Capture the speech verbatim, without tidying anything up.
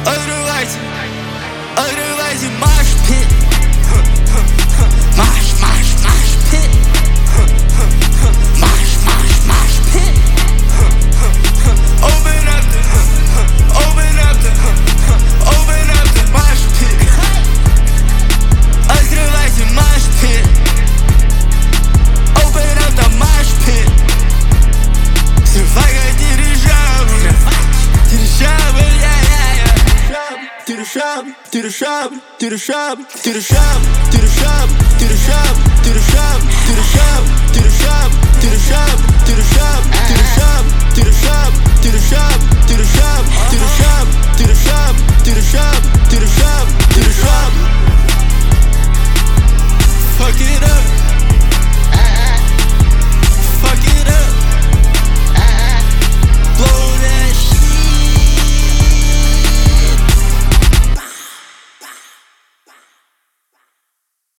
Открывайте, открывайте маш-пит. Маш, маш, маш-пит. Маш, маш, маш-пит. Open up the, open up the, open up the маш-пит. Открывайте маш-пит. Open up the маш-пит. Survive dirigeable, dirigeable, yeah, yeah, yeah. Dirigeable, dirigeable, dirigeable, dirigeable, dirigeable, dirigeable, dirigeable, dirigeable, dirigeable, dirigeable, dirigeable.